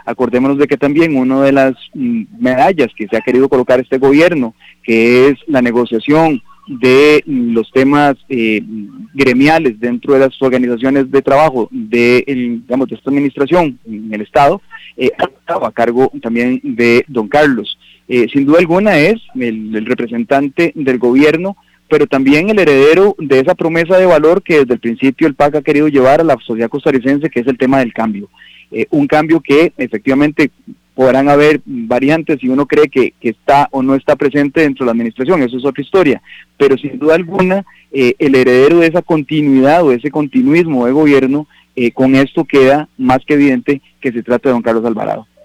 Acordémonos de que también una de las medallas que se ha querido colocar este gobierno, que es la negociación de los temas gremiales dentro de las organizaciones de trabajo de esta administración en el Estado, a cargo también de don Carlos. Sin duda alguna es el representante del gobierno, pero también el heredero de esa promesa de valor que desde el principio el PAC ha querido llevar a la sociedad costarricense, que es el tema del cambio. Un cambio que efectivamente podrán haber variantes si uno cree que está o no está presente dentro de la administración, eso es otra historia, pero sin duda alguna el heredero de esa continuidad o de ese continuismo de gobierno, con esto queda más que evidente que se trata de don Carlos Alvarado.